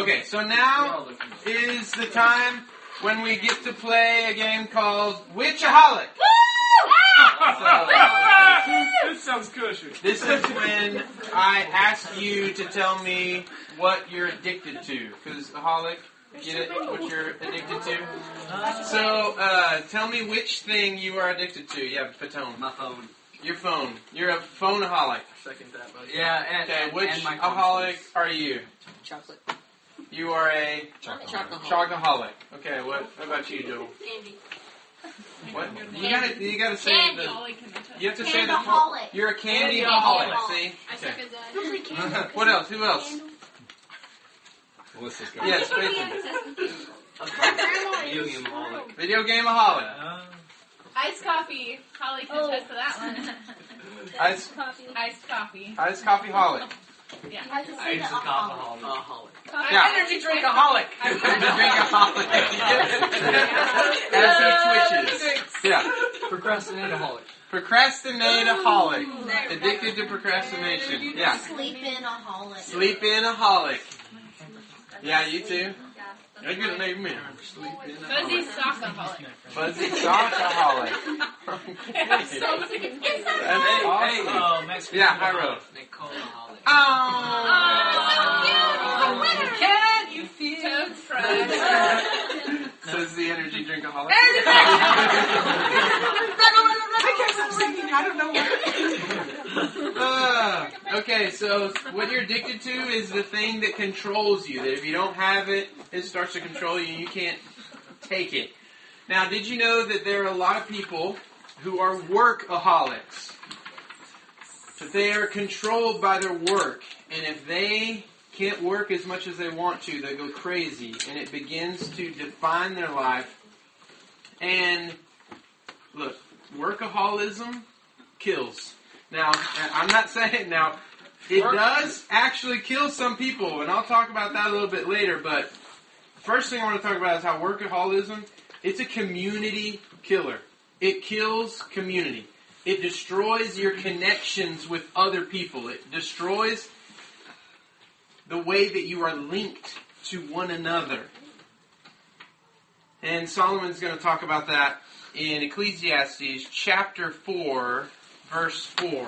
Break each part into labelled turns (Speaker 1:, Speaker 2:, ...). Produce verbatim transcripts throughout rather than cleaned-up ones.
Speaker 1: Okay, so now is the time when we get to play a game called Witchaholic.
Speaker 2: So, this sounds cushy.
Speaker 1: This is when I ask you to tell me what you're addicted to. Because aholic, get it? What you're addicted to? So, uh, tell me which thing you are addicted to. Yeah, Patone.
Speaker 3: My phone.
Speaker 1: Your phone. You're a phoneaholic.
Speaker 3: Second that, buddy. Yeah, and,
Speaker 1: Okay,
Speaker 3: and,
Speaker 1: which
Speaker 3: and my
Speaker 1: aholic are you?
Speaker 4: Chocolate.
Speaker 1: You are a
Speaker 4: Chocoholic.
Speaker 1: chocoholic. Okay, what, what about you, Joel?
Speaker 5: Candy.
Speaker 1: What? You gotta, you gotta say
Speaker 5: Candy.
Speaker 1: the. You have to say the.
Speaker 5: Candyaholic.
Speaker 1: You're a candyaholic.
Speaker 5: Candyaholic.
Speaker 1: See?
Speaker 5: I
Speaker 1: Okay.
Speaker 5: second that.
Speaker 1: What else? Who else?
Speaker 2: Melissa's got
Speaker 1: Yes, Faith.
Speaker 3: Video game aholic.
Speaker 1: Video gameaholic.
Speaker 2: Uh,
Speaker 6: Iced coffee. Holly can attest to that one.
Speaker 1: Ice,
Speaker 5: Coffee.
Speaker 6: Iced coffee.
Speaker 1: ice coffeeholic.
Speaker 6: Yeah.
Speaker 5: I just say the
Speaker 3: Ice
Speaker 5: alcohol.
Speaker 3: aholic.
Speaker 1: Yeah.
Speaker 4: Energy drinkaholic.
Speaker 1: Drinkaholic. As he twitches. Yeah.
Speaker 3: Procrastinataholic.
Speaker 1: Procrastinataholic. Addicted to procrastination. Yeah.
Speaker 5: Sleep in a holic.
Speaker 1: Sleep-in-aholic. Yeah, you too. You're good name, man.
Speaker 6: Fuzzy sockaholic.
Speaker 1: Fuzzy sockaholic.
Speaker 6: I'm so sick of it.
Speaker 1: That's awesome.
Speaker 3: Oh, Mexican.
Speaker 1: Yeah, high road.
Speaker 3: Nicoleaholic.
Speaker 1: Oh!
Speaker 4: Can you feel?
Speaker 6: Toad fresh.
Speaker 1: Says the energy drinkaholic.
Speaker 4: I can't stop singing. I don't know what.
Speaker 1: Uh, okay, so what you're addicted to is the thing that controls you. That if you don't have it, it starts to control you and you can't take it. Now, did you know that there are a lot of people who are workaholics? That they are controlled by their work. And if they can't work as much as they want to, they go crazy. And it begins to define their life. And look, workaholism kills. Now, I'm not saying, now, it does actually kill some people, and I'll talk about that a little bit later, but the first thing I want to talk about is how workaholism, it's a community killer. It kills community. It destroys your connections with other people. It destroys the way that you are linked to one another. And Solomon's going to talk about that in Ecclesiastes chapter four, verse four.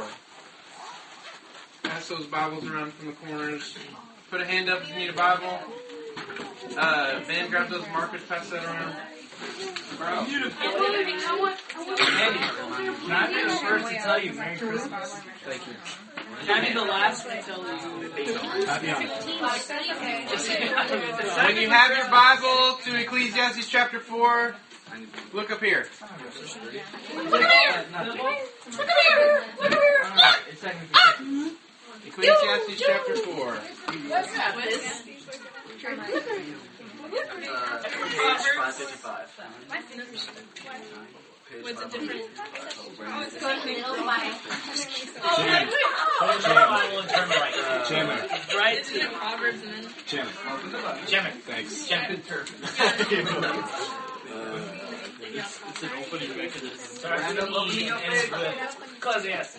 Speaker 1: Pass those Bibles around from the corners. Put a hand up if you need a Bible. Uh, Ben, grab those markers, pass that around. Bro.
Speaker 3: I want, I want Can I be the first to tell you Merry Christmas?
Speaker 1: Thank you.
Speaker 3: Can I be the last to tell you
Speaker 2: happy on.
Speaker 1: When you have your Bible to Ecclesiastes chapter four, look up here.
Speaker 5: Look at here! Look at here! Look at here!
Speaker 1: Ecclesiastes chapter four.
Speaker 6: What's that? What is it?
Speaker 3: Uh, page five fifty-five.
Speaker 6: What's it different?
Speaker 2: Chairman.
Speaker 3: Right?
Speaker 6: Is it Proverbs and then?
Speaker 2: Chairman.
Speaker 3: Chairman.
Speaker 2: Thanks.
Speaker 3: Chairman Turpin. It's, it's an opening mechanism. Starts with E and ends with Ecclesiastes.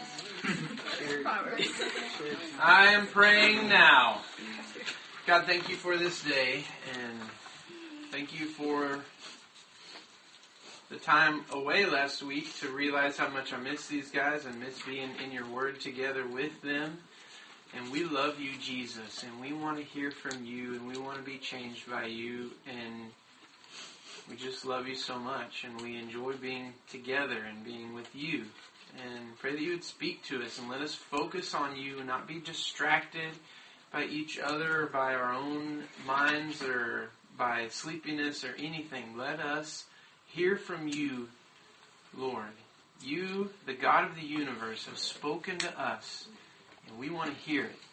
Speaker 1: I am praying now. God, thank you for this day, and thank you for the time away last week to realize how much I miss these guys and miss being in your word together with them. And we love you, Jesus, and we want to hear from you, and we want to be changed by you, and we just love you so much, and we enjoy being together and being with you. And pray that you would speak to us and let us focus on you and not be distracted by each other or by our own minds or by sleepiness or anything. Let us hear from you, Lord. You, the God of the universe, have spoken to us, and we want to hear it.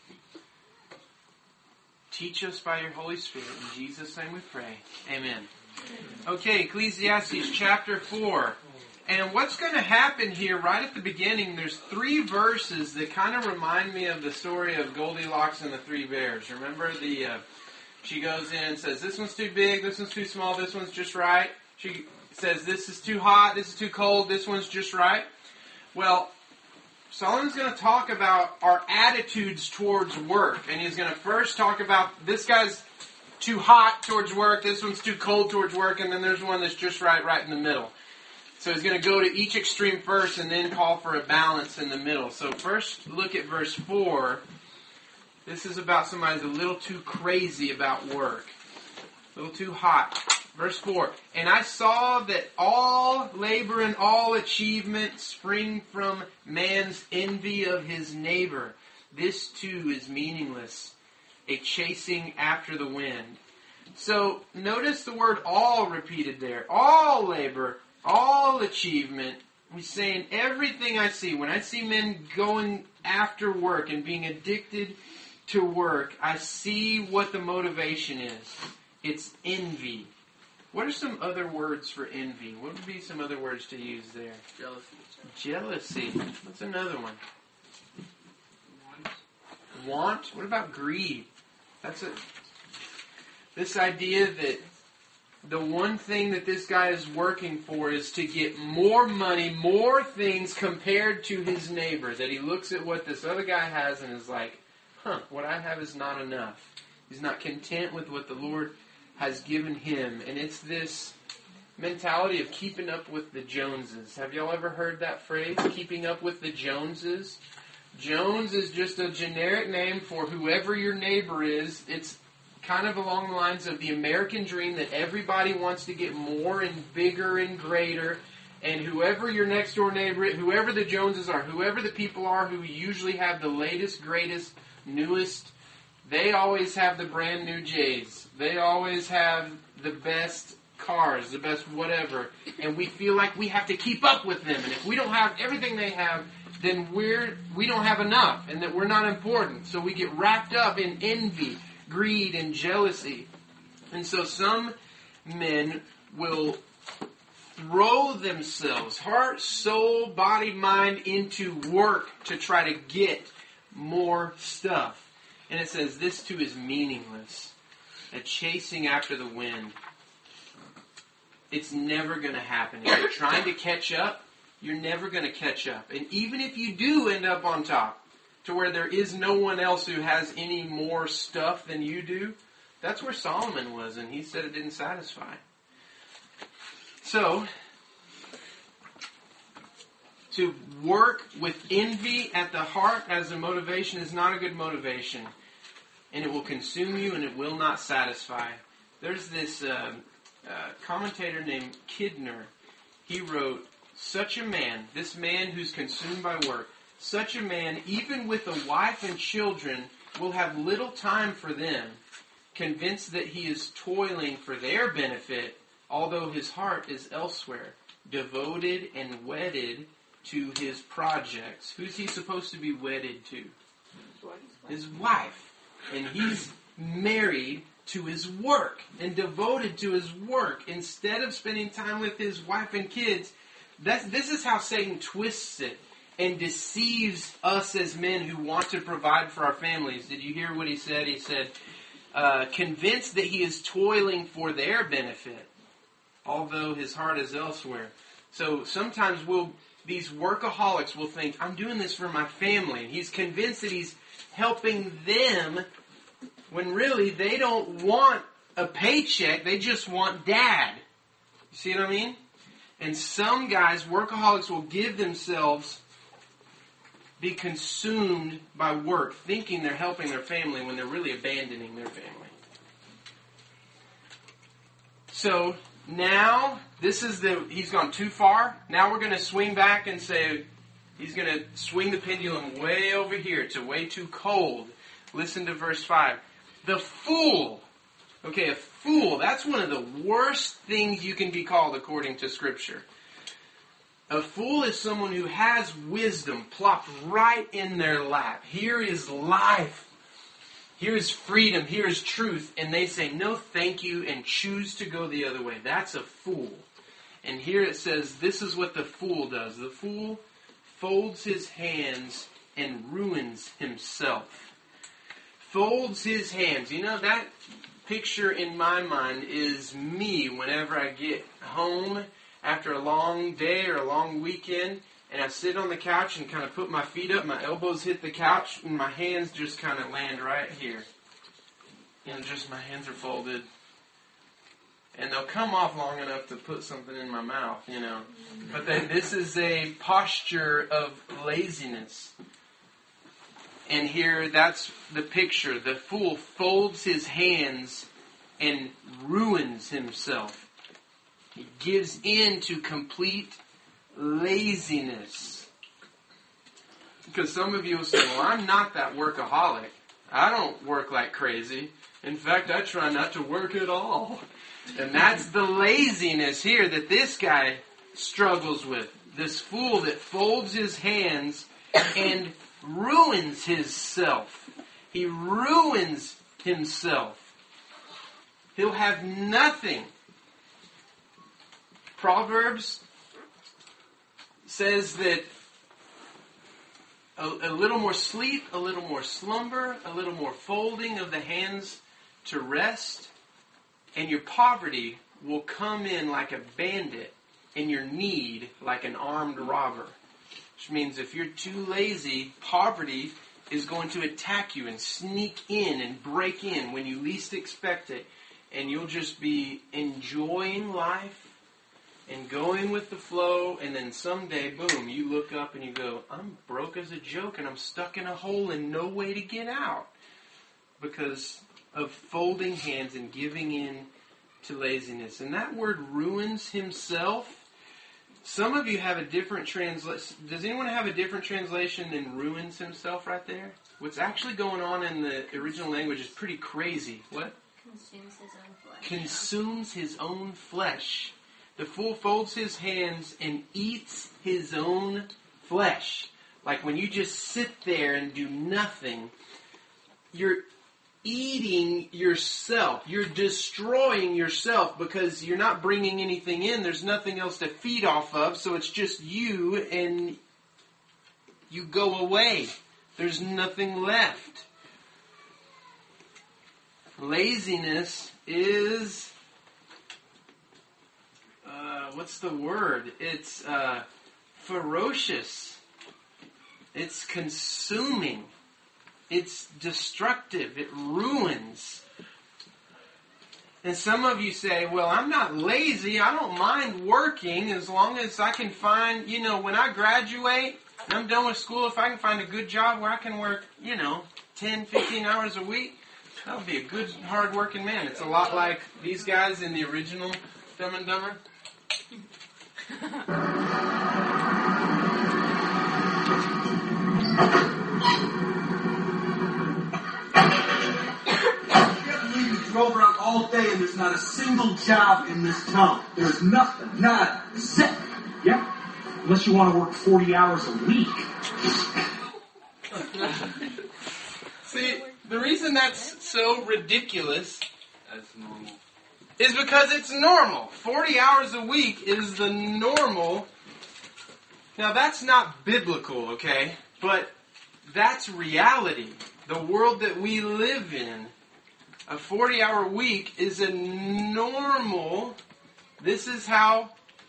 Speaker 1: Teach us by your Holy Spirit. In Jesus' name we pray. Amen. Okay, Ecclesiastes chapter four. And what's going to happen here right at the beginning, there's three verses that kind of remind me of the story of Goldilocks and the Three Bears. Remember, the uh, she goes in and says, this one's too big, this one's too small, this one's just right. She says, this is too hot, this is too cold, this one's just right. Well, Solomon's going to talk about our attitudes towards work. And he's going to first talk about this guy's too hot towards work, this one's too cold towards work, and then there's one that's just right, right in the middle. So he's going to go to each extreme first and then call for a balance in the middle. So first look at verse four. This is about somebody who's a little too crazy about work. A little too hot. Verse four. And I saw that all labor and all achievement spring from man's envy of his neighbor. This too is meaningless, a chasing after the wind. So notice the word all repeated there. All labor, all achievement. He's saying everything I see, when I see men going after work and being addicted to work, I see what the motivation is. It's envy. What are some other words for envy? What would be some other words to use there?
Speaker 5: Jealousy.
Speaker 1: Jealousy. What's another one? Want. What about greed? That's a this idea that the one thing that this guy is working for is to get more money, more things compared to his neighbor. That he looks at what this other guy has and is like, huh, what I have is not enough. He's not content with what the Lord has given him. And it's this mentality of keeping up with the Joneses. Have y'all ever heard that phrase? Keeping up with the Joneses? Jones is just a generic name for whoever your neighbor is. It's kind of along the lines of the American dream that everybody wants to get more and bigger and greater. And whoever your next door neighbor is, whoever the Joneses are, whoever the people are who usually have the latest, greatest, newest, they always have the brand new J's. They always have the best cars, the best whatever. And we feel like we have to keep up with them. And if we don't have everything they have, then we're, we don't have enough and that we're not important. So we get wrapped up in envy, greed, and jealousy. And so some men will throw themselves, heart, soul, body, mind, into work to try to get more stuff. And it says this too is meaningless. A chasing after the wind. It's never going to happen. If you're trying to catch up, you're never going to catch up. And even if you do end up on top, to where there is no one else who has any more stuff than you do, that's where Solomon was, and he said it didn't satisfy. So, to work with envy at the heart as a motivation is not a good motivation. And it will consume you and it will not satisfy. There's this uh, uh, commentator named Kidner. He wrote, such a man, this man who's consumed by work, such a man, even with a wife and children, will have little time for them, convinced that he is toiling for their benefit, although his heart is elsewhere, devoted and wedded to his projects. Who's he supposed to be wedded to? His wife. And he's married to his work and devoted to his work instead of spending time with his wife and kids. That's, this is how Satan twists it and deceives us as men who want to provide for our families. Did you hear what he said? He said, uh, convinced that he is toiling for their benefit, although his heart is elsewhere. So sometimes we'll, these workaholics will think, I'm doing this for my family. He's convinced that he's helping them when really they don't want a paycheck. They just want dad. You see what I mean? And some guys, workaholics, will give themselves, be consumed by work, thinking they're helping their family when they're really abandoning their family. So now, this is the, he's gone too far. Now we're going to swing back and say, he's going to swing the pendulum way over here to way too cold. Listen to verse five. The fool. Okay, a fool, that's one of the worst things you can be called according to Scripture. A fool is someone who has wisdom plopped right in their lap. Here is life. Here is freedom. Here is truth. And they say, no thank you, and choose to go the other way. That's a fool. And here it says, this is what the fool does. The fool folds his hands and ruins himself. Folds his hands. You know, that picture in my mind is me whenever I get home after a long day or a long weekend, and I sit on the couch and kind of put my feet up, my elbows hit the couch, and my hands just kind of land right here you know, just my hands are folded. And they'll come off long enough to put something in my mouth, you know. But then this is a posture of laziness. And here, that's the picture. The fool folds his hands and ruins himself. He gives in to complete laziness. Because some of you will say, well, I'm not that workaholic. I don't work like crazy. In fact, I try not to work at all. And that's the laziness here that this guy struggles with. This fool that folds his hands and ruins himself. He ruins himself. He'll have nothing. Proverbs says that a, a little more sleep, a little more slumber, a little more folding of the hands to rest, and your poverty will come in like a bandit, and your need like an armed robber. Which means if you're too lazy, poverty is going to attack you and sneak in and break in when you least expect it. And you'll just be enjoying life and going with the flow, and then someday, boom, you look up and you go, I'm broke as a joke and I'm stuck in a hole and no way to get out. Because of folding hands and giving in to laziness. And that word ruins himself. Some of you have a different translation. Does anyone have a different translation than ruins himself right there? What's actually going on in the original language is pretty crazy. What?
Speaker 7: Consumes his own flesh.
Speaker 1: Consumes his own flesh. The fool folds his hands and eats his own flesh. Like when you just sit there and do nothing, you're eating yourself. You're destroying yourself because you're not bringing anything in. There's nothing else to feed off of, so it's just you and you go away. There's nothing left. Laziness is, uh, what's the word? It's uh, ferocious. It's consuming. It's destructive. It ruins. And some of you say, well, I'm not lazy. I don't mind working as long as I can find, you know, when I graduate and I'm done with school, if I can find a good job where I can work, you know, ten, fifteen hours a week, that would be a good, hard-working man. It's a lot like these guys in the original Dumb and Dumber.
Speaker 8: Drove around all day and there's not a single job in this town. There's nothing. Not a cent. Yeah. Unless you want to work forty hours a week.
Speaker 1: See, the reason that's so ridiculous
Speaker 5: That's normal.
Speaker 1: is because it's normal. forty hours a week is the normal. Now, that's not biblical, okay? But that's reality. The world that we live in. A forty-hour week is a normal. This is how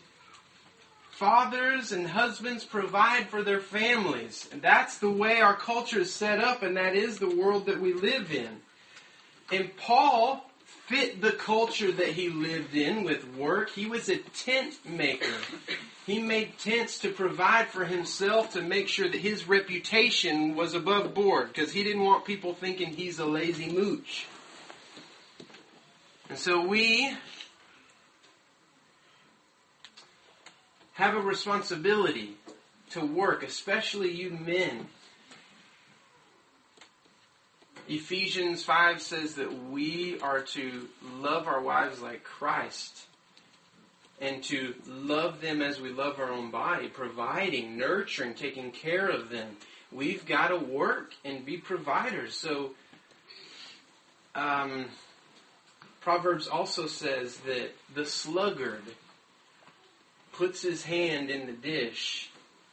Speaker 1: fathers and husbands provide for their families. And that's the way our culture is set up, and that is the world that we live in. And Paul fit the culture that he lived in with work. He was a tent maker. He made tents to provide for himself, to make sure that his reputation was above board, because he didn't want people thinking he's a lazy mooch. And so we have a responsibility to work, especially you men. Ephesians five says that we are to love our wives like Christ and to love them as we love our own body, providing, nurturing, taking care of them. We've got to work and be providers. So, um... Proverbs also says that the sluggard puts his hand in the dish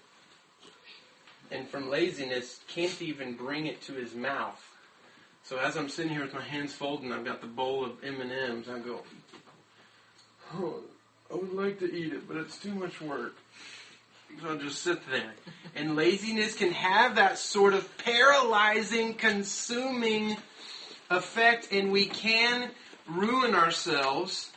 Speaker 1: and from laziness can't even bring it to his mouth. So as I'm sitting here with my hands folded and I've got the bowl of M and M's, I go, oh, I would like to eat it, but it's too much work. So I'll just sit there. And laziness can have that sort of paralyzing, consuming affect, and we can ruin ourselves.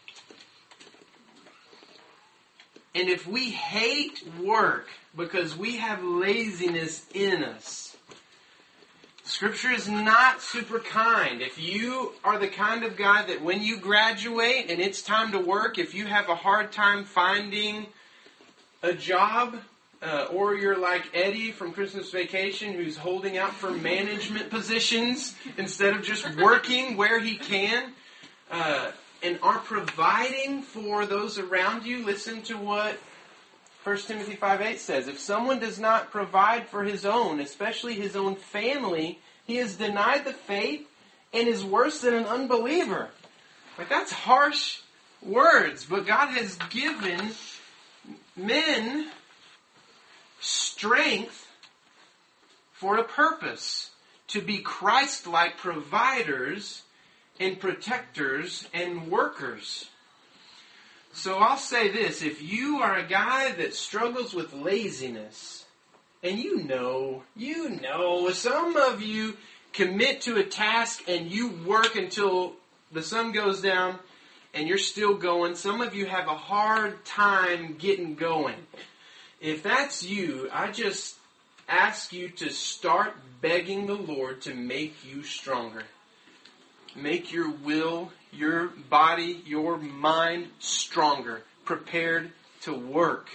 Speaker 1: And if we hate work because we have laziness in us, Scripture is not super kind. If you are the kind of guy that when you graduate and it's time to work, if you have a hard time finding a job, uh, or you're like Eddie from Christmas Vacation who's holding out for management positions instead of just working where he can, uh, and aren't providing for those around you, listen to what First Timothy five eight says. If someone does not provide for his own, especially his own family, he has denied the faith and is worse than an unbeliever. Like, that's harsh words, but God has given men strength for a purpose, to be Christ-like providers and protectors and workers. So I'll say this, if you are a guy that struggles with laziness, and you know, you know, some of you commit to a task and you work until the sun goes down and you're still going. Some of you have a hard time getting going. If that's you, I just ask you to start begging the Lord to make you stronger. Make your will, your body, your mind stronger, prepared to work.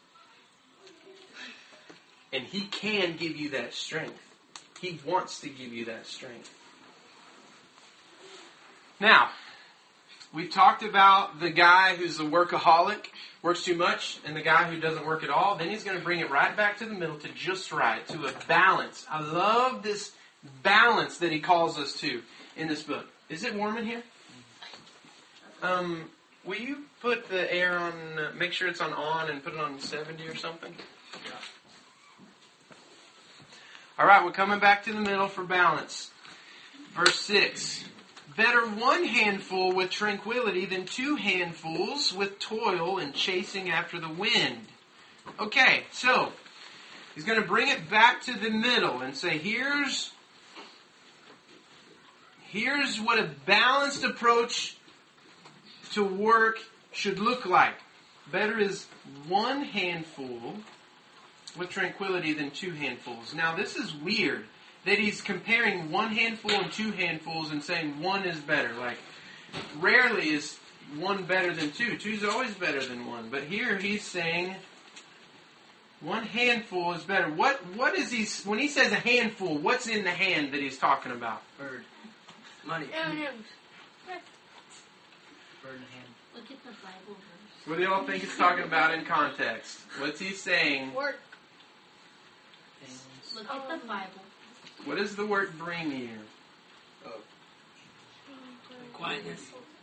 Speaker 1: And He can give you that strength. He wants to give you that strength. Now, we've talked about the guy who's a workaholic, works too much, and the guy who doesn't work at all. Then he's going to bring it right back to the middle to just right, to a balance. I love this balance that he calls us to in this book. Is it warm in here? Um, will you put the air on, uh, make sure it's on on and put it on seventy or something? Yeah. All right, we're coming back to the middle for balance. Verse six. Better one handful with tranquility than two handfuls with toil and chasing after the wind. Okay, so he's going to bring it back to the middle and say, here's, here's what a balanced approach to work should look like. Better is one handful with tranquility than two handfuls. Now, this is weird that he's comparing one handful and two handfuls and saying one is better. Like, rarely is one better than two. Two's always better than one. But here he's saying one handful is better. What What is he, when he says a handful, what's in the hand that he's talking about?
Speaker 5: Bird. Money.
Speaker 7: M and M's.
Speaker 5: Bird in hand.
Speaker 7: Look at the Bible verse.
Speaker 1: What do y'all think it's talking about in context? What's he saying?
Speaker 7: Work.
Speaker 5: Things.
Speaker 7: Look at the Bible.
Speaker 1: What does the word bring here?
Speaker 5: Quietness.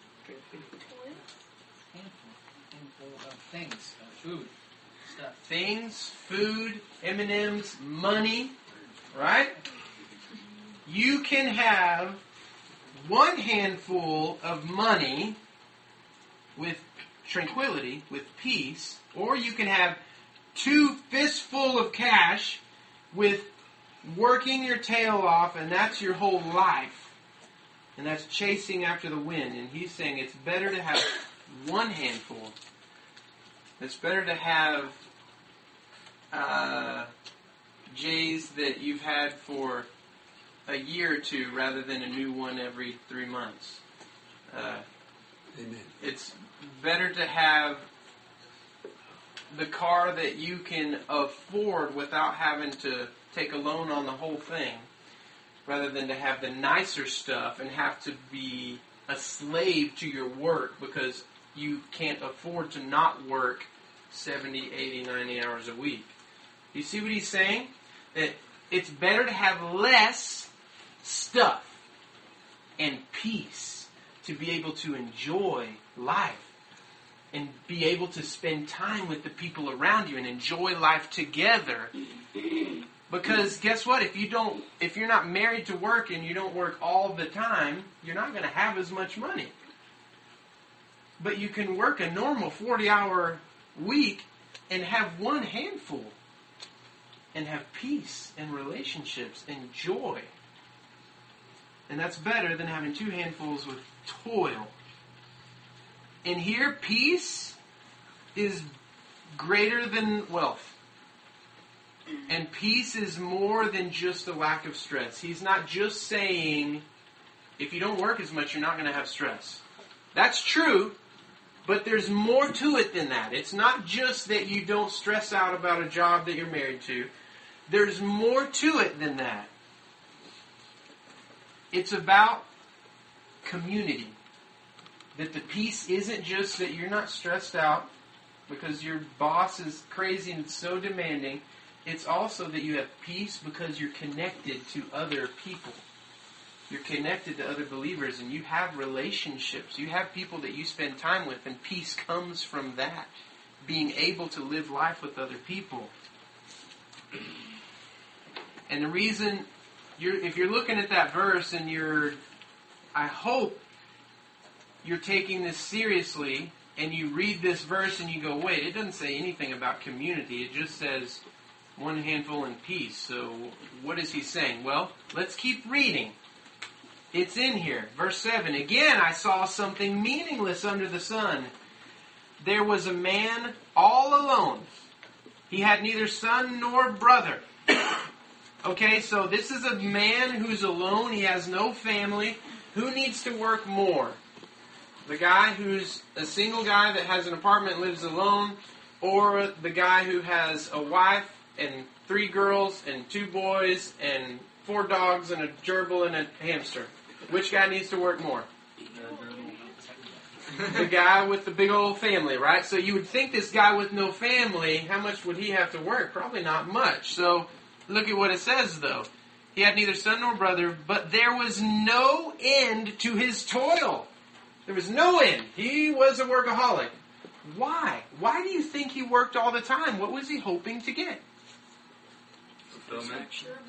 Speaker 3: Handful, handful of things, uh, food, stuff.
Speaker 1: Things, food, M and M's, money, right? You can have one handful of money with tranquility, with peace, or you can have two fistful of cash with working your tail off, and that's your whole life. And that's chasing after the wind. And he's saying it's better to have one handful. It's better to have uh, J's that you've had for a year or two rather than a new one every three months. Uh,
Speaker 9: Amen.
Speaker 1: It's better to have the car that you can afford without having to take a loan on the whole thing, rather than to have the nicer stuff and have to be a slave to your work because you can't afford to not work seventy, eighty, ninety hours a week. You see what he's saying? That it's better to have less stuff and peace to be able to enjoy life and be able to spend time with the people around you and enjoy life together. Because guess what? If you don't, if you're not married to work and you don't work all the time, you're not going to have as much money. But you can work a normal forty-hour week and have one handful and have peace and relationships and joy. And that's better than having two handfuls with toil. And here, peace is greater than wealth. And peace is more than just a lack of stress. He's not just saying, if you don't work as much, you're not going to have stress. That's true, but there's more to it than that. It's not just that you don't stress out about a job that you're married to. There's more to it than that. It's about community. That the peace isn't just that you're not stressed out because your boss is crazy and so demanding. It's also that you have peace because you're connected to other people. You're connected to other believers and you have relationships. You have people that you spend time with, and peace comes from that. Being able to live life with other people. And the reason, you're, if you're looking at that verse and you're, I hope you're taking this seriously and you read this verse and you go, wait, it doesn't say anything about community. It just says one handful and peace. So what is he saying? Well, let's keep reading. It's in here. Verse seven. Again, I saw something meaningless under the sun. There was a man all alone. He had neither son nor brother. Okay, so this is a man who's alone. He has no family. Who needs to work more? The guy who's a single guy that has an apartment and lives alone, or the guy who has a wife and three girls and two boys and four dogs and a gerbil and a hamster? Which guy needs to work more? The guy with the big old family, right? So you would think this guy with no family, how much would he have to work? Probably not much. So look at what it says, though. He had neither son nor brother, but there was no end to his toil. There was no end. He was a workaholic. Why? Why do you think he worked all the time? What was he hoping to get?
Speaker 3: Fulfillment.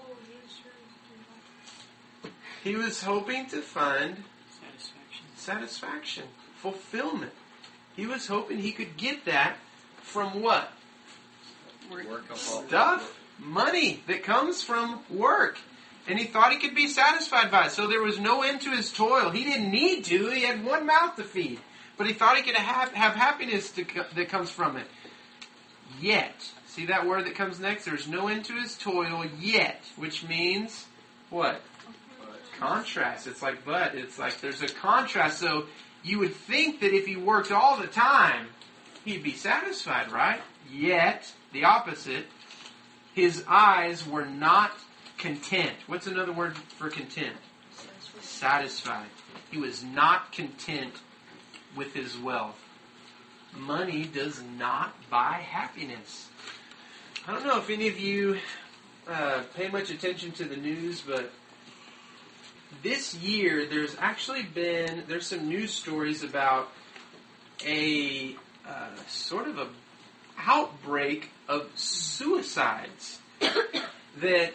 Speaker 1: He was hoping to find satisfaction, satisfaction, fulfillment. He was hoping he could get that from what?
Speaker 3: Workaholic.
Speaker 1: Stuff, money that comes from work. And he thought he could be satisfied by it. So there was no end to his toil. He didn't need to. He had one mouth to feed. But he thought he could have, have happiness to, that comes from it. Yet. See that word that comes next? There's no end to his toil yet. Which means what? Contrast. It's like but. It's like there's a contrast. So you would think that if he worked all the time, he'd be satisfied, right? Yet, the opposite. His eyes were not content. What's another word for content? Satisfied. Satisfied. He was not content with his wealth. Money does not buy happiness. I don't know if any of you uh, pay much attention to the news, but this year there's actually been, there's some news stories about a uh, sort of a outbreak of suicides that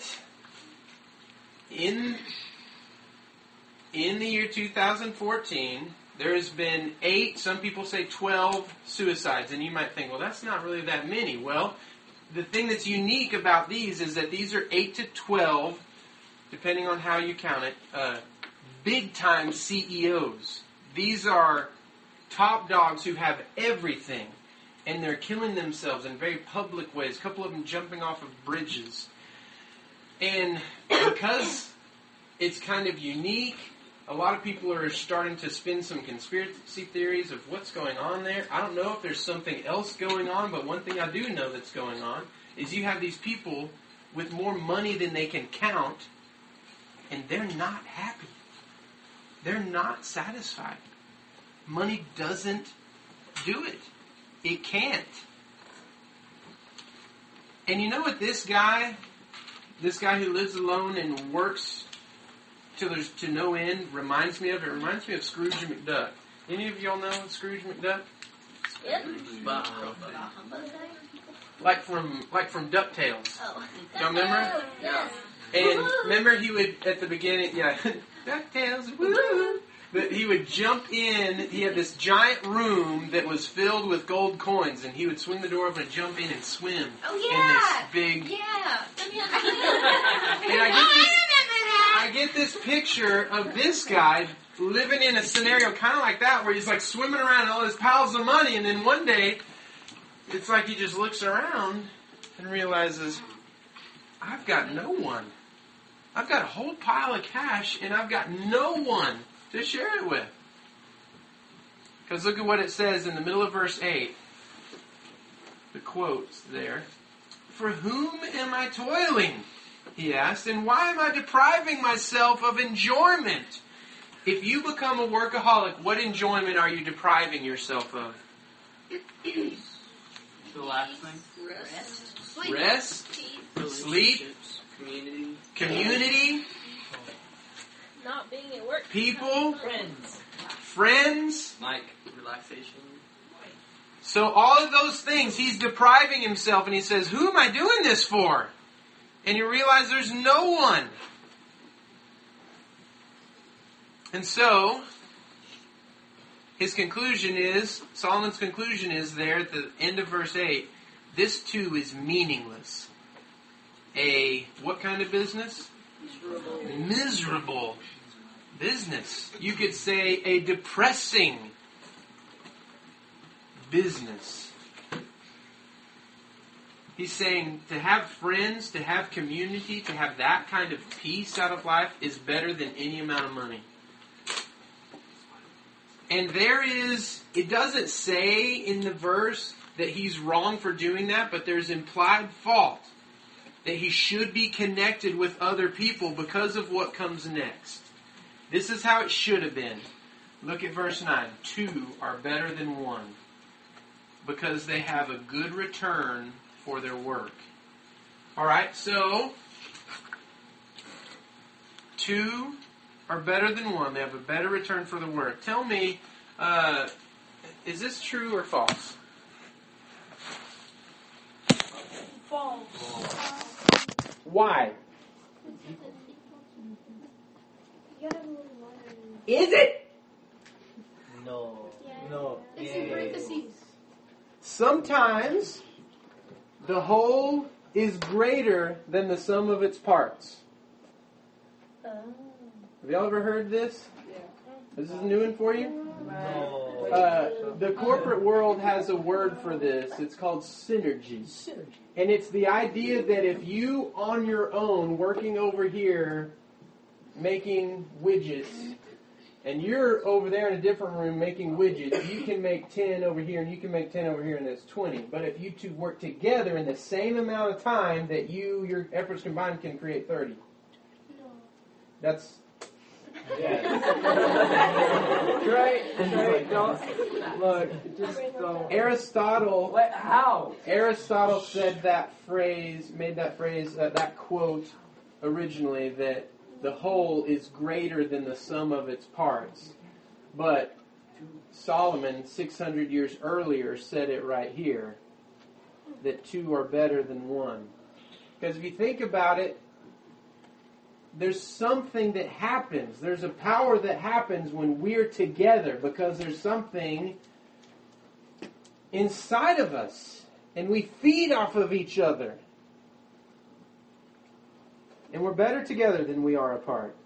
Speaker 1: in in the year two thousand fourteen, there has been eight, some people say twelve suicides. And you might think, well, that's not really that many. Well, the thing that's unique about these is that these are eight to twelve, depending on how you count it, uh, big-time C E Os. These are top dogs who have everything. And they're killing themselves in very public ways. A couple of them jumping off of bridges. And because it's kind of unique, a lot of people are starting to spin some conspiracy theories of what's going on there. I don't know if there's something else going on, but one thing I do know that's going on is you have these people with more money than they can count, and they're not happy. They're not satisfied. Money doesn't do it. It can't. And you know what this guy, this guy who lives alone and works till there's to no end, reminds me of? It reminds me of Scrooge McDuck. Any of y'all know Scrooge McDuck?
Speaker 7: Yep.
Speaker 1: Like from like from DuckTales.
Speaker 7: Oh.
Speaker 1: Y'all remember?
Speaker 7: Yes.
Speaker 1: And remember he would, at the beginning, yeah, DuckTales, woo! But he would jump in, he had this giant room that was filled with gold coins, and he would swing the door open and jump in and swim
Speaker 6: Oh,
Speaker 1: in
Speaker 6: yeah.
Speaker 1: this big...
Speaker 6: Yeah.
Speaker 1: And I get this, I get this picture of this guy living in a scenario kind of like that, where he's like swimming around in all his piles of money, and then one day, it's like he just looks around and realizes, I've got no one. I've got a whole pile of cash, and I've got no one to share it with. Because look at what it says in the middle of verse eight. The quote's there. For whom am I toiling? He asked, and why am I depriving myself of enjoyment? If you become a workaholic, what enjoyment are you depriving yourself of?
Speaker 5: The last thing.
Speaker 6: Rest.
Speaker 1: Rest, sleep,
Speaker 5: Community.
Speaker 1: community,
Speaker 6: Not being at work.
Speaker 1: people,
Speaker 5: Friends.
Speaker 1: friends.
Speaker 5: Like relaxation.
Speaker 1: So all of those things, he's depriving himself, and he says, who am I doing this for? And you realize there's no one. And so, his conclusion is, Solomon's conclusion is there at the end of verse eight, this too is meaningless. A, what kind of business? Miserable. Miserable business. You could say a depressing business. He's saying to have friends, to have community, to have that kind of peace out of life is better than any amount of money. And there is, it doesn't say in the verse that he's wrong for doing that, but there's implied fault. That he should be connected with other people because of what comes next. This is how it should have been. Look at verse nine. Two are better than one, because they have a good return for their work. Alright, so two are better than one. They have a better return for the work. Tell me, uh, is this true or false?
Speaker 4: False.
Speaker 1: Why? Is it?
Speaker 5: No.
Speaker 7: Yeah.
Speaker 5: No.
Speaker 7: It's in parentheses.
Speaker 1: Sometimes the whole is greater than the sum of its parts. Have y'all ever heard this? This is a new one for you?
Speaker 5: No.
Speaker 1: Uh, the corporate world has a word for this. It's called synergy. And it's the idea that if you, on your own, working over here, making widgets, and you're over there in a different room making widgets, you can make ten over here, and you can make ten over here, and that's twenty. But if you two work together in the same amount of time, that you, your efforts combined, can create thirty. That's... Yeah. Trey, Trey, don't look. Just don't. Aristotle.
Speaker 5: What? How?
Speaker 1: Aristotle said that phrase, made that phrase, uh, that quote originally, that the whole is greater than the sum of its parts. But Solomon, six hundred years earlier, said it right here, that two are better than one. Because if you think about it, there's something that happens. There's a power that happens when we're together, because there's something inside of us, and we feed off of each other. And we're better together than we are apart.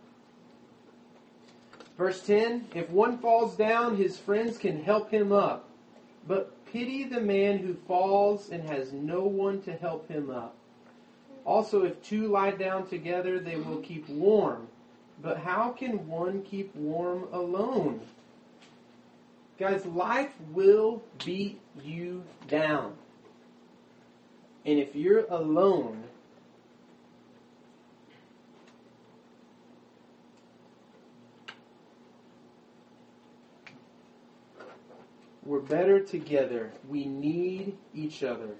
Speaker 1: Verse ten, if one falls down, his friends can help him up. But pity the man who falls and has no one to help him up. Also, if two lie down together, they will keep warm. But how can one keep warm alone? Guys, life will beat you down. And if you're alone, we're better together. We need each other.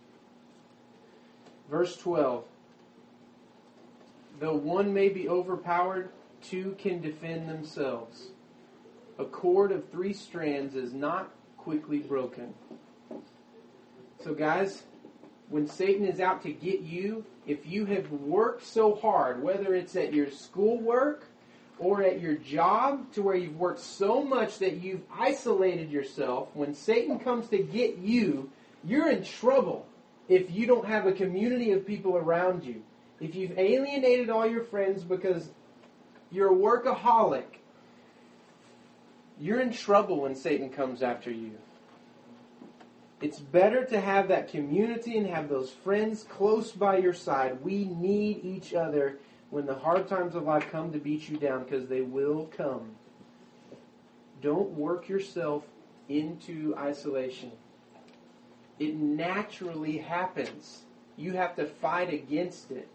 Speaker 1: Verse twelve. Though one may be overpowered, two can defend themselves. A cord of three strands is not quickly broken. So guys, when Satan is out to get you, if you have worked so hard, whether it's at your schoolwork or at your job, to where you've worked so much that you've isolated yourself, when Satan comes to get you, you're in trouble if you don't have a community of people around you. If you've alienated all your friends because you're a workaholic, you're in trouble when Satan comes after you. It's better to have that community and have those friends close by your side. We need each other when the hard times of life come to beat you down, because they will come. Don't work yourself into isolation. It naturally happens. You have to fight against it.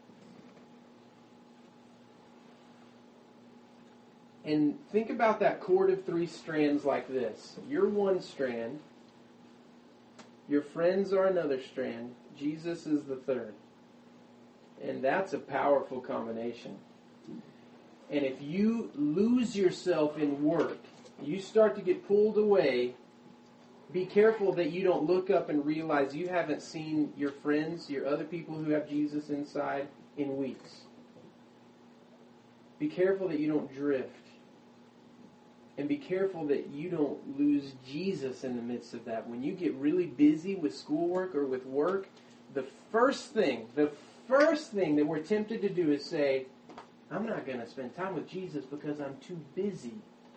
Speaker 1: And think about that cord of three strands like this. You're one strand. Your friends are another strand. Jesus is the third. And that's a powerful combination. And if you lose yourself in work, you start to get pulled away, be careful that you don't look up and realize you haven't seen your friends, your other people who have Jesus inside, in weeks. Be careful that you don't drift. And be careful that you don't lose Jesus in the midst of that. When you get really busy with schoolwork or with work, the first thing, the first thing that we're tempted to do is say, I'm not going to spend time with Jesus because I'm too busy.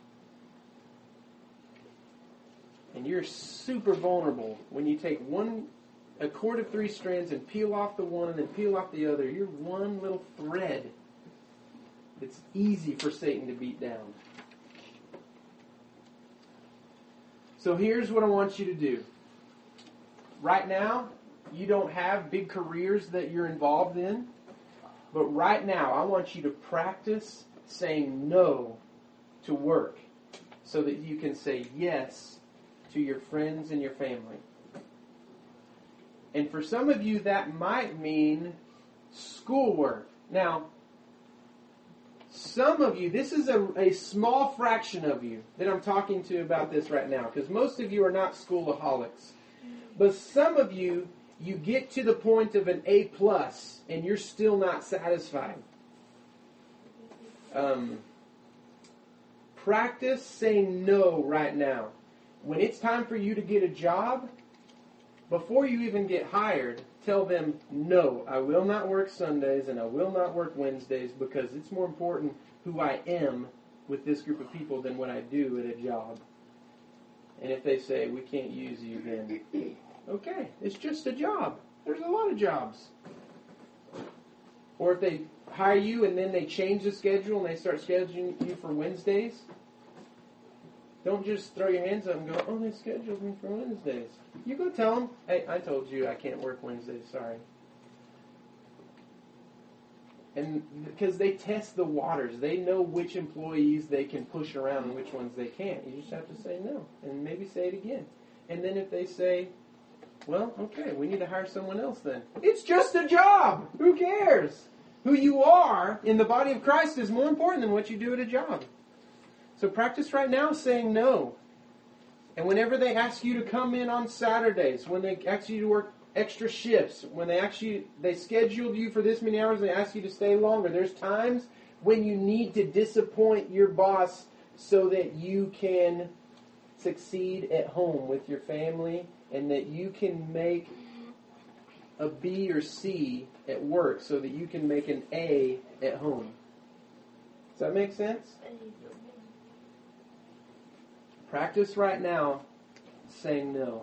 Speaker 1: And you're super vulnerable when you take one, a cord of three strands and peel off the one and then peel off the other. You're one little thread. It's easy for Satan to beat down. So here's what I want you to do. Right now, you don't have big careers that you're involved in. But right now, I want you to practice saying no to work so that you can say yes to your friends and your family. And for some of you, that might mean schoolwork. Now, some of you, this is a, a small fraction of you that I'm talking to about this right now, because most of you are not schoolaholics. But some of you, you get to the point of an A plus, and you're still not satisfied. Um, practice saying no right now. When it's time for you to get a job, before you even get hired, tell them, no, I will not work Sundays and I will not work Wednesdays because it's more important who I am with this group of people than what I do at a job. And if they say, we can't use you, then okay, it's just a job. There's a lot of jobs. Or if they hire you and then they change the schedule and they start scheduling you for Wednesdays, don't just throw your hands up and go, oh, they scheduled me for Wednesdays. You go tell them, hey, I told you I can't work Wednesdays, sorry. And because they test the waters. They know which employees they can push around and which ones they can't. You just have to say no. And maybe say it again. And then if they say, well, okay, we need to hire someone else then. It's just a job. Who cares? Who you are in the body of Christ is more important than what you do at a job. So practice right now saying no. And whenever they ask you to come in on Saturdays, when they ask you to work extra shifts, when they actually they scheduled you for this many hours, they ask you to stay longer. There's times when you need to disappoint your boss so that you can succeed at home with your family and that you can make a B or C at work so that you can make an A at home. Does that make sense? Practice right now saying no.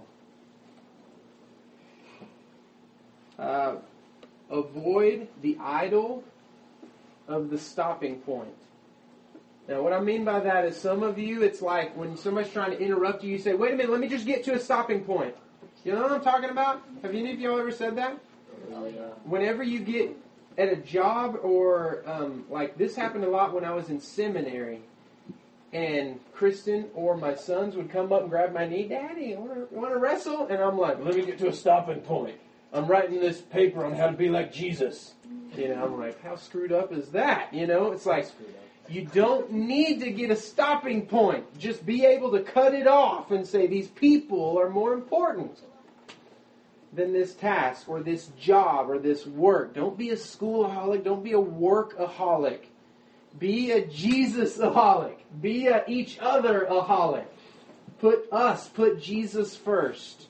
Speaker 1: Uh, avoid the idol of the stopping point. Now, what I mean by that is some of you, it's like when somebody's trying to interrupt you, you say, wait a minute, let me just get to a stopping point. You know what I'm talking about? Have any of y'all ever said that?
Speaker 5: Oh, yeah.
Speaker 1: Whenever you get at a job or, um, like this happened a lot when I was in seminary, and Kristen or my sons would come up and grab my knee, Daddy, you want to wrestle? And I'm like, let me get to a stopping point. I'm writing this paper on how to be like Jesus. You know, I'm like, how screwed up is that? You know, it's like, you don't need to get a stopping point. Just be able to cut it off and say, these people are more important than this task or this job or this work. Don't be a schoolaholic. Don't be a workaholic. Be a Jesus-aholic. Be a each other-aholic. Put us, put Jesus first.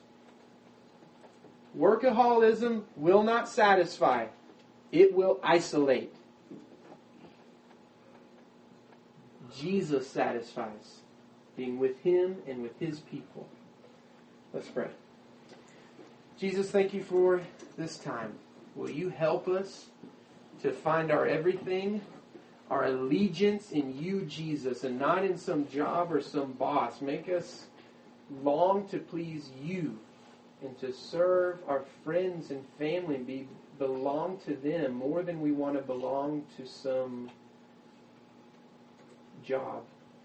Speaker 1: Workaholism will not satisfy. It will isolate. Jesus satisfies, being with Him and with His people. Let's pray. Jesus, thank you for this time. Will you help us to find our everything, our allegiance in you, Jesus, and not in some job or some boss. Make us long to please you and to serve our friends and family and be, belong to them more than we want to belong to some job.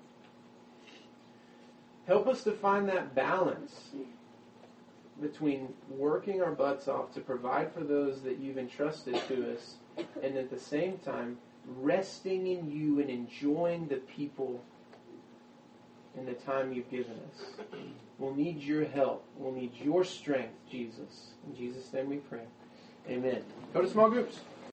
Speaker 1: Help us to find that balance between working our butts off to provide for those that you've entrusted to us, and at the same time resting in you and enjoying the people and the time you've given us. We'll need your help. We'll need your strength, Jesus. In Jesus' name we pray. Amen. Go to small groups.